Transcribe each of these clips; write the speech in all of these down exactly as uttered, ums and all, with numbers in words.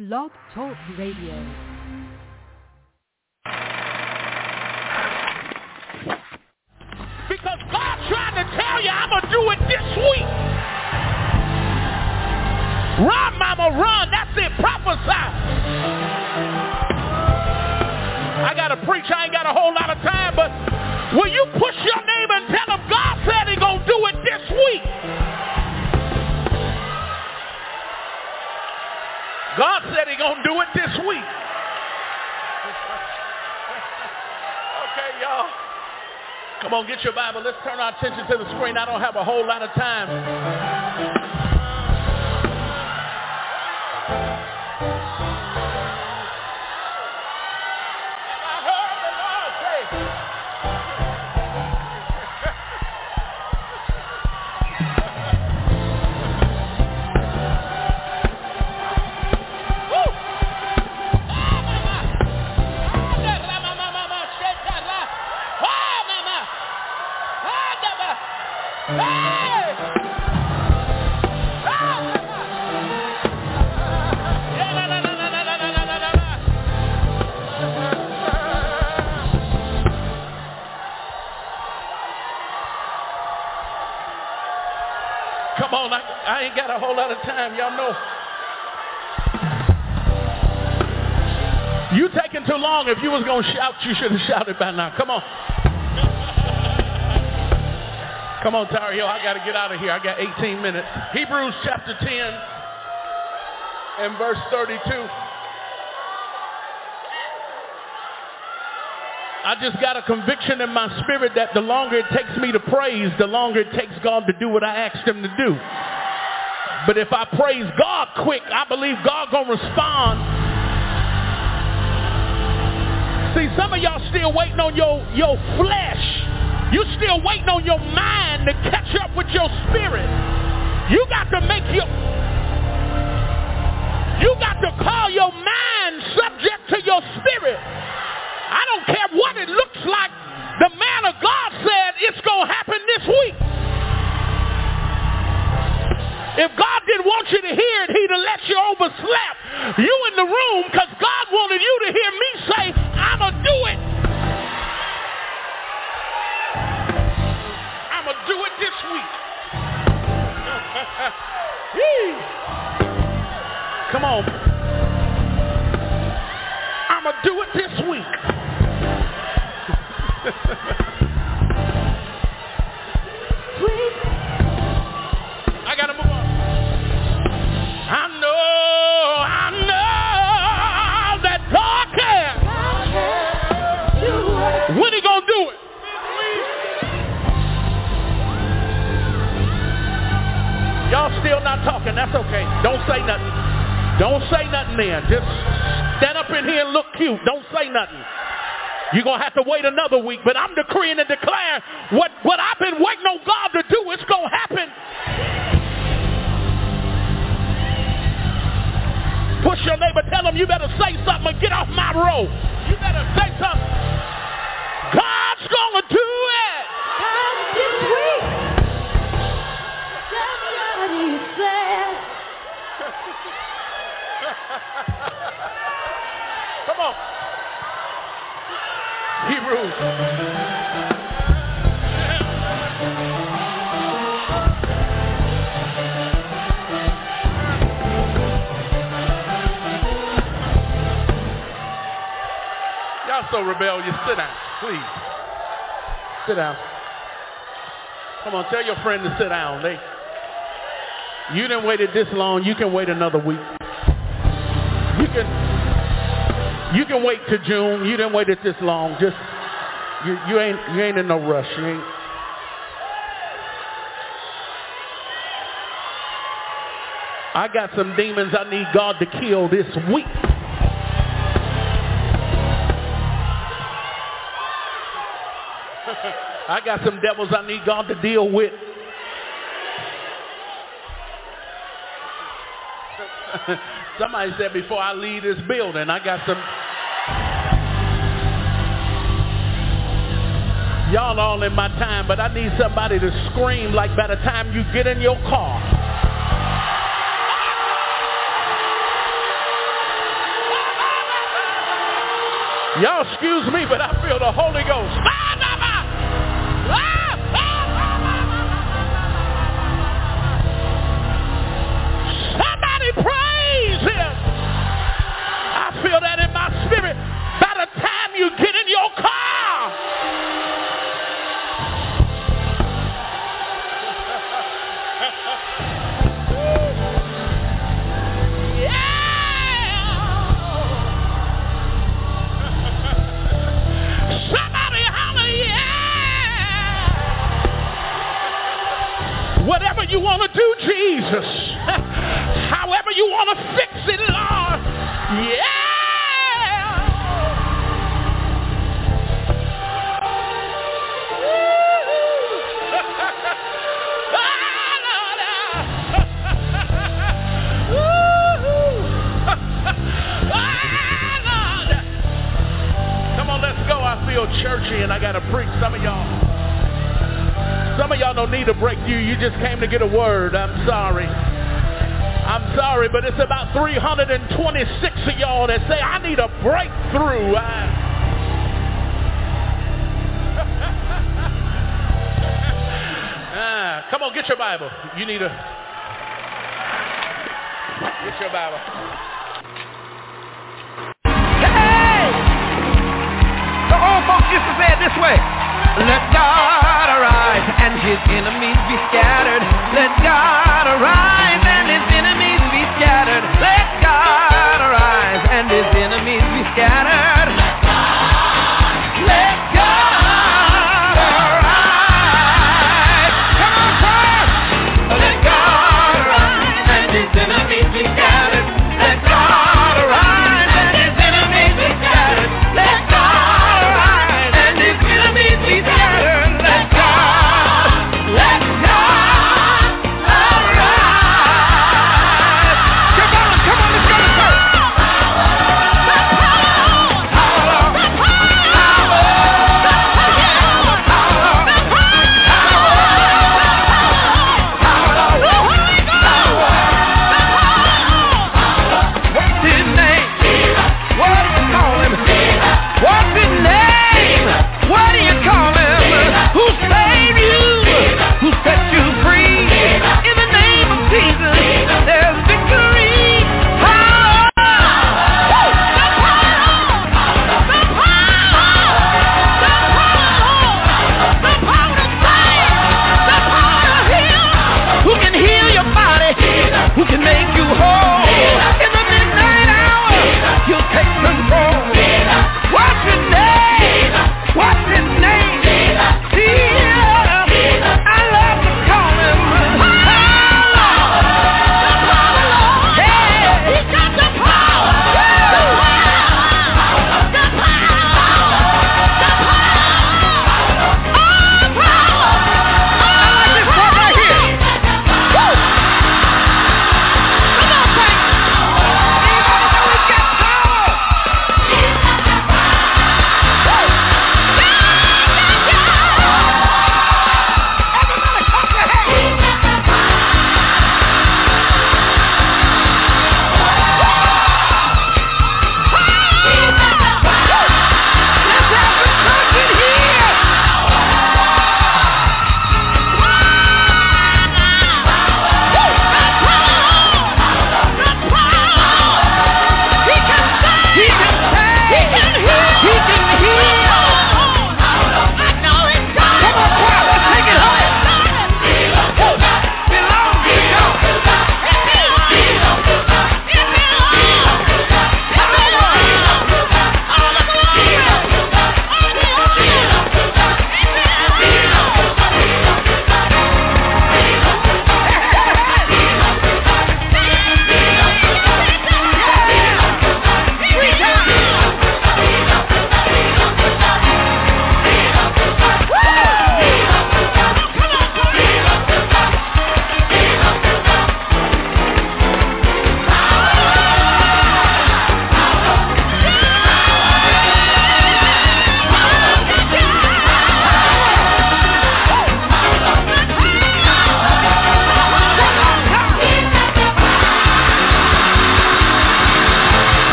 Blog Talk Radio. Because God's trying to tell you, I'm going to do it this week. Run, mama, run. That's it. Prophesy. I got to preach. I ain't got a whole lot of time, but will you push your neighbor and tell him God said he's going to do it this week? God said he's going to do it this week. Okay, y'all. Come on, get your Bible. Let's turn our attention to the screen. I don't have a whole lot of time. Come on, I, I ain't got a whole lot of time, y'all know. You taking too long. If you was going to shout, you should have shouted by now. Come on. Come on, Tar Heel, I got to get out of here. I got eighteen minutes. Hebrews chapter ten and verse thirty-two. I just got a conviction in my spirit that the longer it takes me to praise, the longer it takes God to do what I asked him to do. But if I praise God quick, I believe God gonna respond. See, some of y'all still waiting on your, your flesh. You still waiting on your mind to catch up with your spirit. You got to make your, you got to call your mind subject to your spirit. I don't care what it looks like. The man of God said it's going to happen this week. If God didn't want you to hear it, he'd have let you overslept. You in the room because God wanted you to hear me say, I'm going to do it. I'm going to do it this week. Come on. I'm going to do it this week. I gotta move on. I know, I know that God can. When he gonna do it? Y'all still not talking. That's okay. Don't say nothing. Don't say nothing then. Just stand up in here and look cute. Don't say nothing. You're going to have to wait another week, but I'm decreeing and declaring what, what I've been waiting on God to do, it's going to happen. Push your neighbor, tell him you better say something and get off my road. You better say something. God's going to do it. God's this week. That's what he said. Come on. Hebrews. Y'all so rebellious. Sit down, please. Sit down. Come on, tell your friend to sit down. They, you didn't wait it this long. You can wait another week. You can. You can wait till June. You didn't wait it this long. Just you, you ain't you ain't in no rush. You ain't. I got some demons I need God to kill this week. I got some devils I need God to deal with. Somebody said before I leave this building, I got some. Y'all all in my time, but I need somebody to scream like by the time you get in your car. Y'all excuse me, but I feel the Holy Ghost. Somebody praise him. I feel that in my spirit. By the time you get in your car, whatever you want to do, Jesus. However you want to fix it, Lord. Yeah. Come on, let's go. I feel churchy and I got to preach. Some of y'all. Some of y'all don't need a breakthrough. You just came to get a word. I'm sorry. I'm sorry, but it's about three hundred twenty-six of y'all that say, I need a breakthrough. I... ah, come on, get your Bible. You need a... Get your Bible. Hey! The old folks used to say it this way. Let God arise and his enemies be scattered. Let God arise and his enemies be scattered. Let God arise and his enemies be scattered. Let God, let God arise. Come on, sir. Let God arise and his enemies be scattered. Let God arise and his enemies be scattered. Let God arise and his enemies be scattered. Let God, let God arise. Come on, come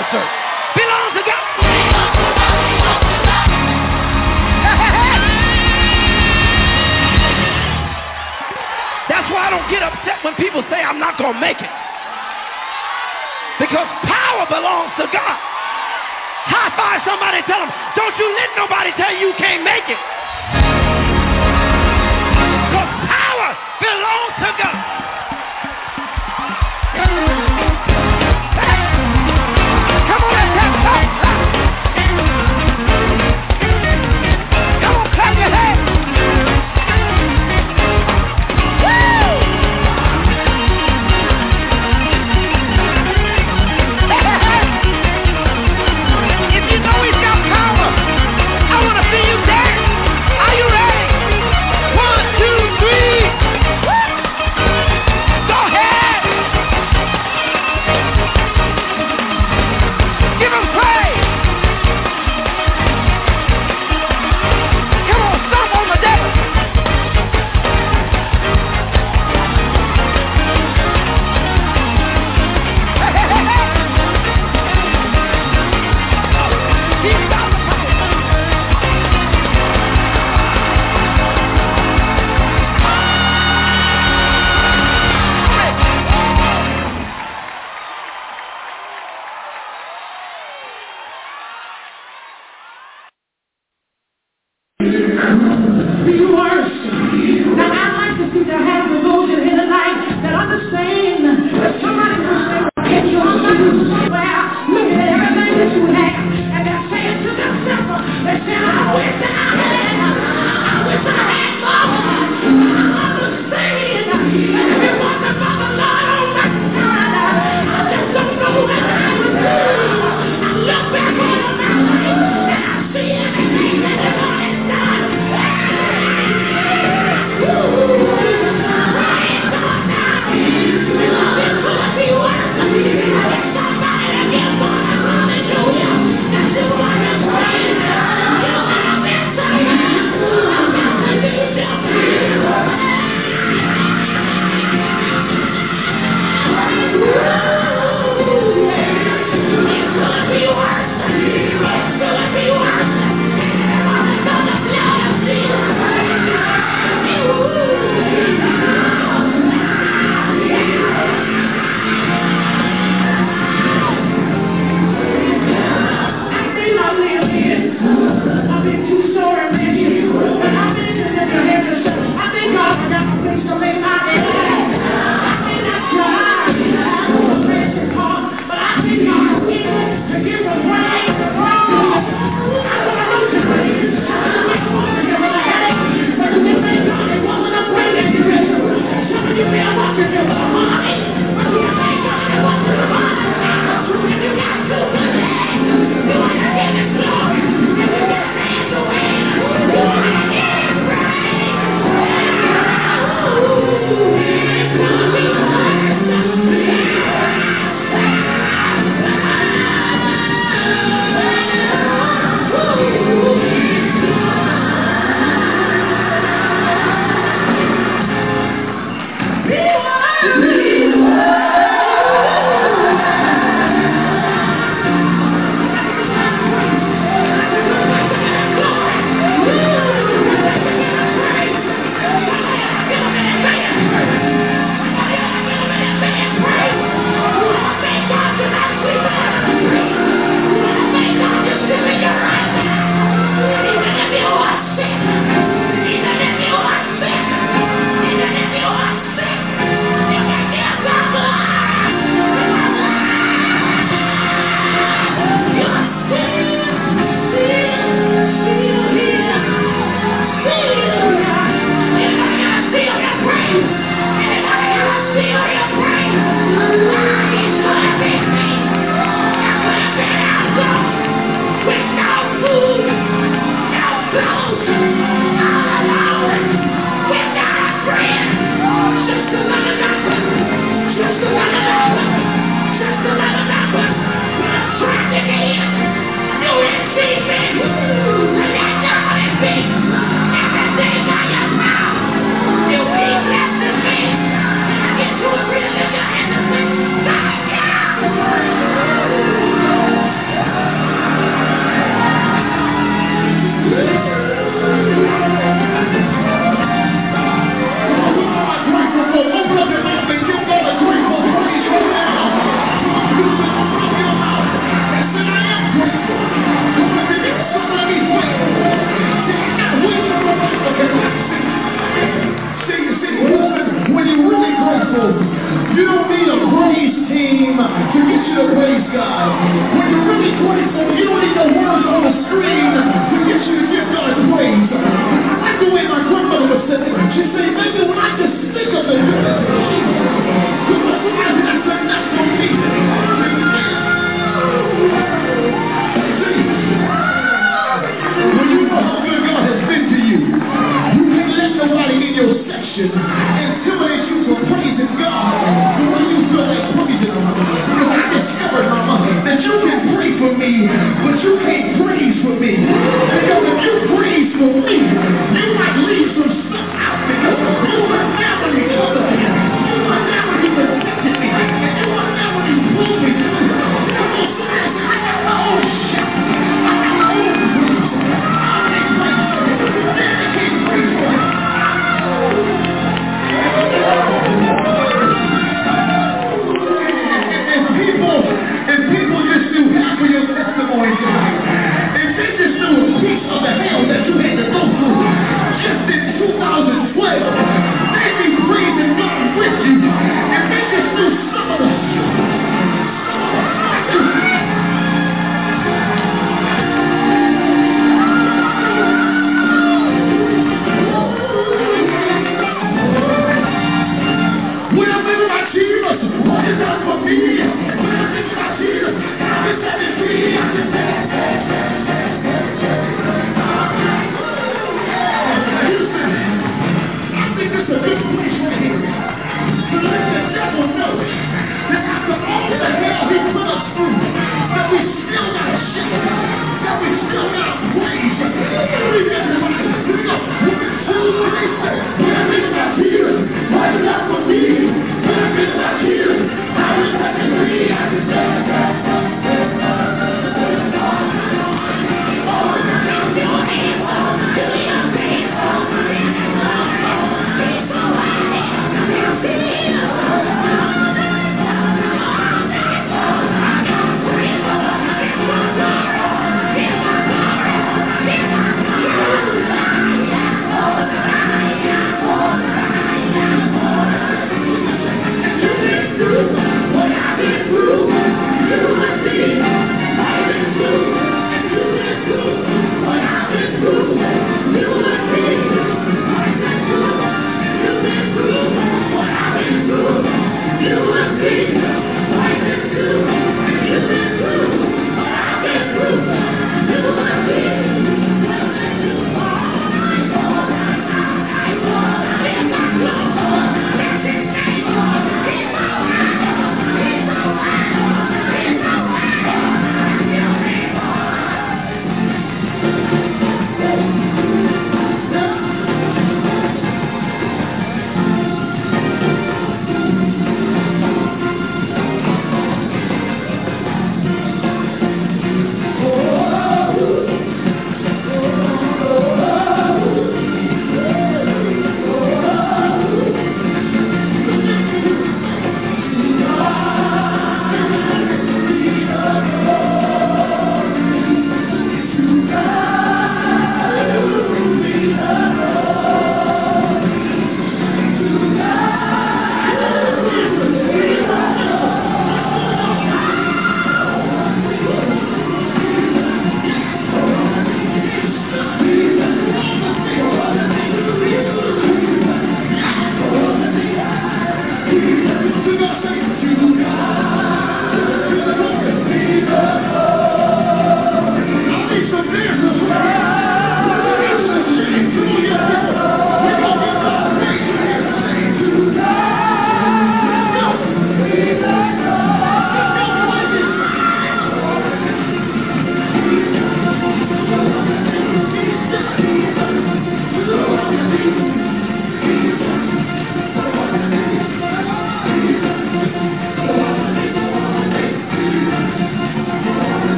officer belongs to God. That's why I don't get upset when people say I'm not going to make it. Because power belongs to God. High five somebody, tell them, don't you let nobody tell you you can't make it. Because power belongs to God. Hey. Come on, let's have some. Come on, clap your hands.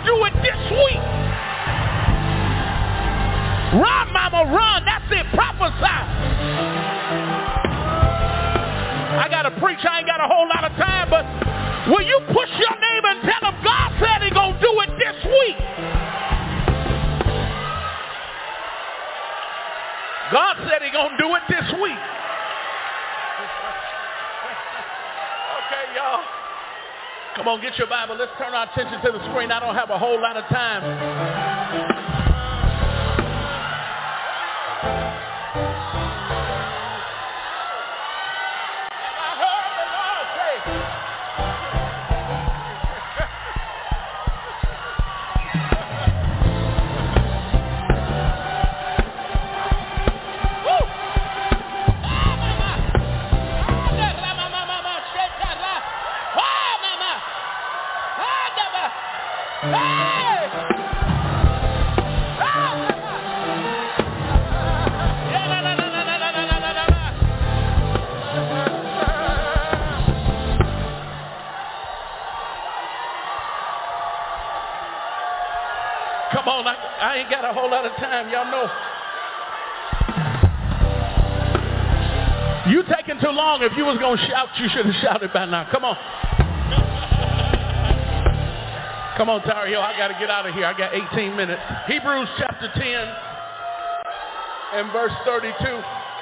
gonna do it this week. Run, mama, run. That's it. Prophesy. I got to preach. I ain't got a whole lot of time, but will you push your neighbor and tell him God said he gonna do it this week? God said he gonna do it this week. Okay, y'all. Come on, get your Bible. Let's turn our attention to the screen. I don't have a whole lot of time. Come on, I, I ain't got a whole lot of time, y'all know. You taking too long. If you was going to shout, you should have shouted by now. Come on. Come on, Tower Hill. I got to get out of here. I got eighteen minutes. Hebrews chapter ten and verse thirty-two.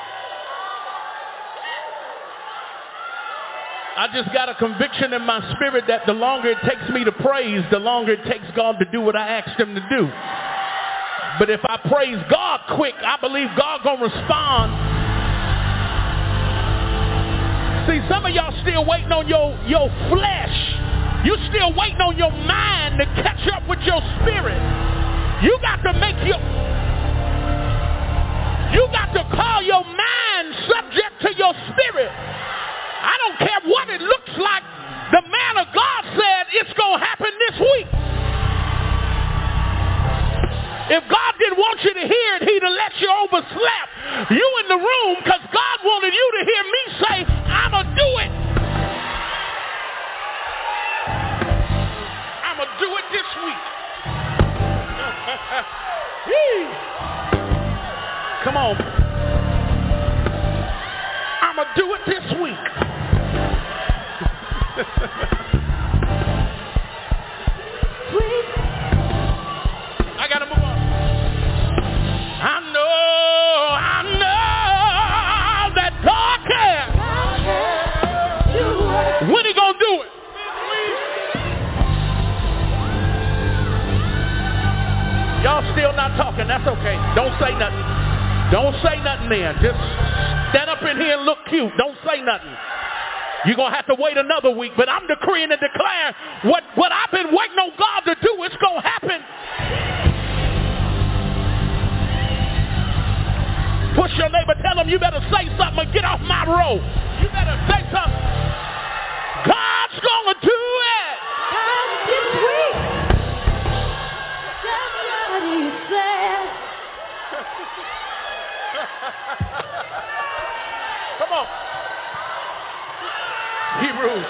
I just got a conviction in my spirit that the longer it takes me to praise, the longer it takes God to do what I asked him to do. But if I praise God quick, I believe God gonna respond. See, some of y'all still waiting on your, your flesh. You still waiting on your mind to catch up with your spirit. You got to make your, you got to call your mind subject to your spirit. I don't care what it looks like. The man of God said it's going to happen this week. If God didn't want you to hear it, he'd have let you overslept. You in the room because God wanted you to hear me say, I'm going to do it. I'm going to do it this week. Come on. I'm going to do it this week. I gotta move on. I know, I know that God can. When he gonna do it? Y'all still not talking. That's okay. Don't say nothing. Don't say nothing then. Just stand up in here and look cute. Don't say nothing. You're going to have to wait another week, but I'm decreeing and declaring what, what I've been waiting on God to do, it's going to happen. Push your neighbor, tell him you better say something and get off my road. You better say something. God's going to do it. Come this week. That's what he said. Come on. Hebrews.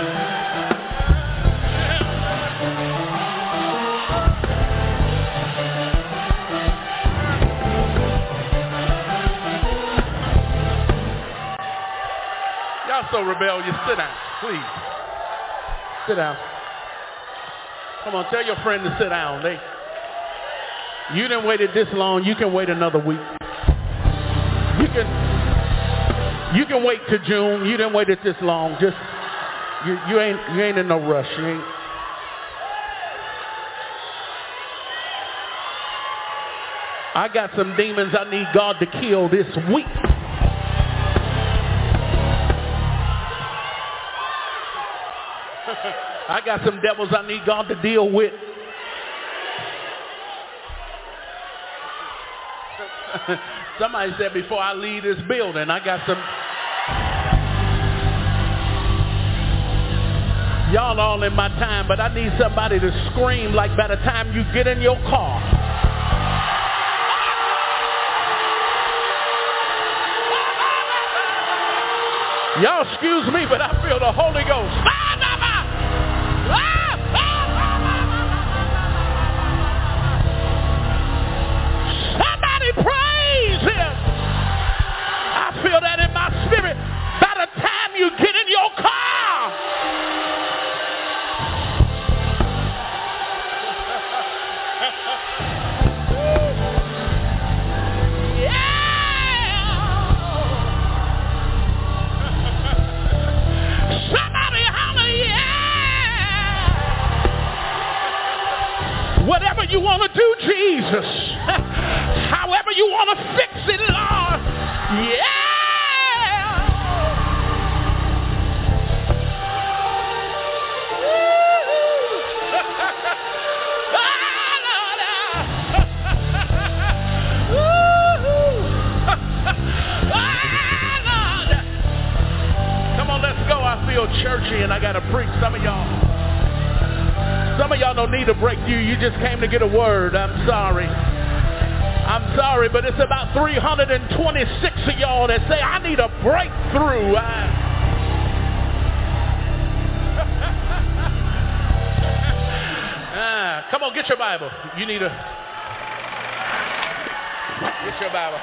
Y'all so rebellious. Sit down, please. Sit down. Come on, tell your friend to sit down. They, you didn't wait it this long. You can wait another week. You can. You can wait till June. You didn't wait it this long. Just you, you ain't you ain't in no rush. You ain't. I got some demons I need God to kill this week. I got some devils I need God to deal with. Somebody said before I leave this building, I got some. Y'all all in my time, but I need somebody to scream like by the time you get in your car. Y'all excuse me, but I feel the Holy Ghost. Whatever you want to do, Jesus. However you want to fix it, Lord. Yeah. I feel churchy and I got to preach. Some of y'all, some of y'all don't need a breakthrough. You just came to get a word. I'm sorry. I'm sorry, but it's about three hundred twenty-six of y'all that say, I need a breakthrough. I... ah, come on, get your Bible. You need a... Get your Bible.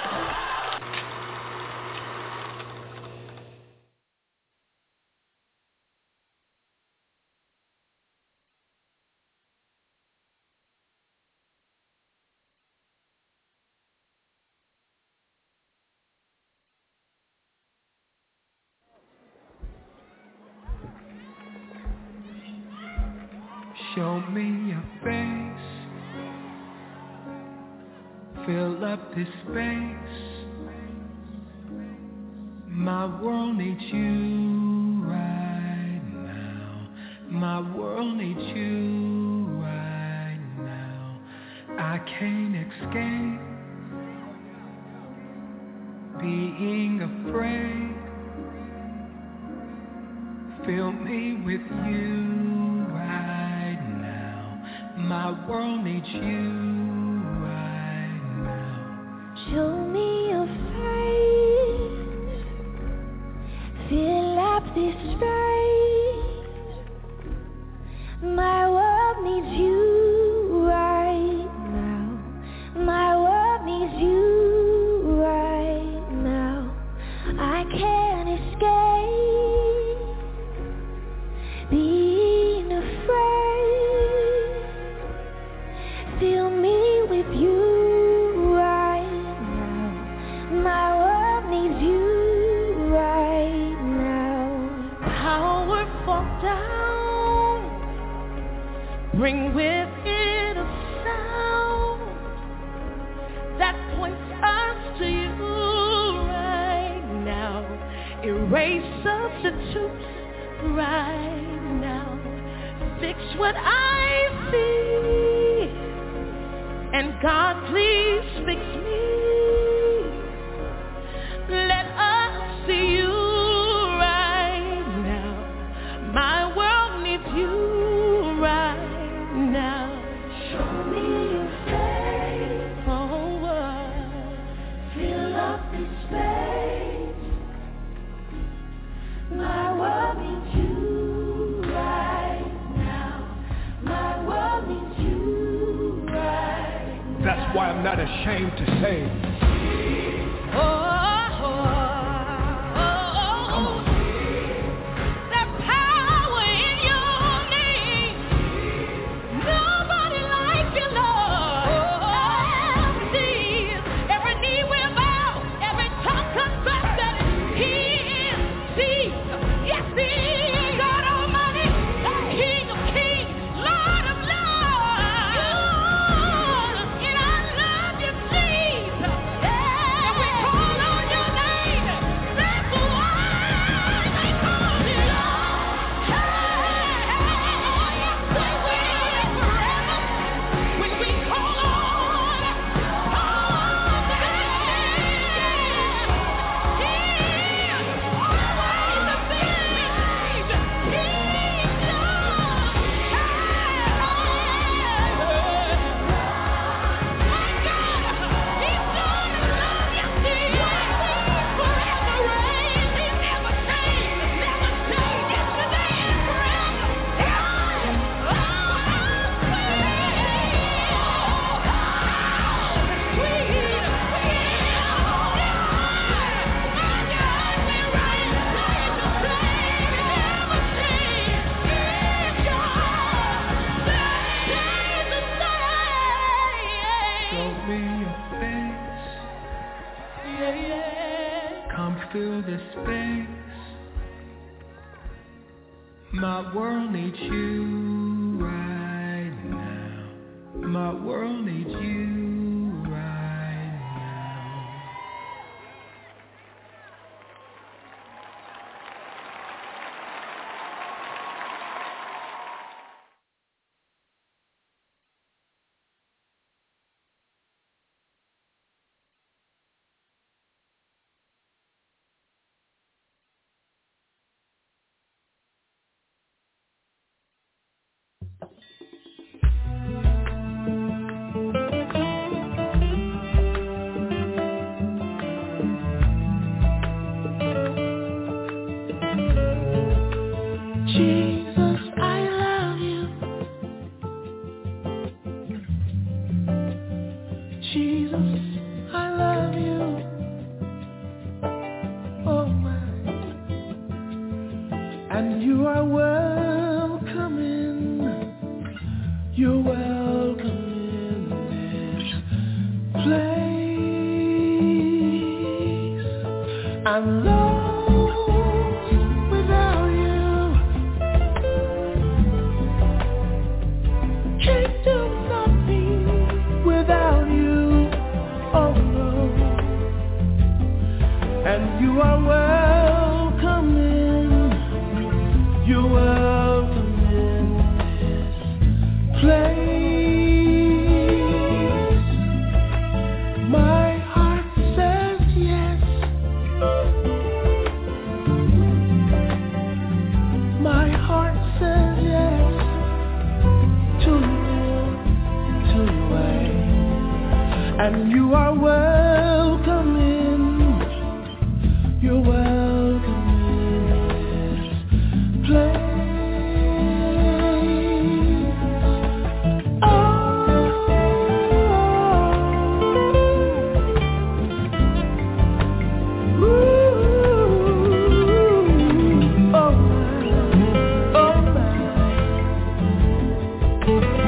Show me your face. Fill up this space. My world needs you right now. My world needs you right now. I can't escape being afraid. Fill me with you right now. My world needs you right now. Show me your face. Fill up this space. My world needs you right now. My world needs you right now. I can't escape being afraid. Fill me with you right now. My world needs you right now. Power fall down. Bring with it a sound that points us to you right now. Erase substitutes right now. Fix what I see. And God, please fix me. Let us see you right now. My world needs you right now. Show me your face. Oh, fill up this space. My world needs you right now. My world needs you right now. That's why I'm not ashamed to say, Oh, oh, oh, oh. There's power in your name. Nobody like you, Lord. Every knee, every knee will bow. Every tongue confess that He is Jesus. Yes, He is God Almighty, King of Kings, Lord of Lords. And I love you, Jesus. Yeah. Jesus, I love you. Oh my. And you are welcome in. You're welcome in this place. I'm lost without you. Can't do nothing without you. Oh no. And you are welcome in. You're welcome in this place. My heart says yes. My heart says yes to you, to your way. And you are welcome in. You're welcome in this place. Oh, ooh, oh my, oh my.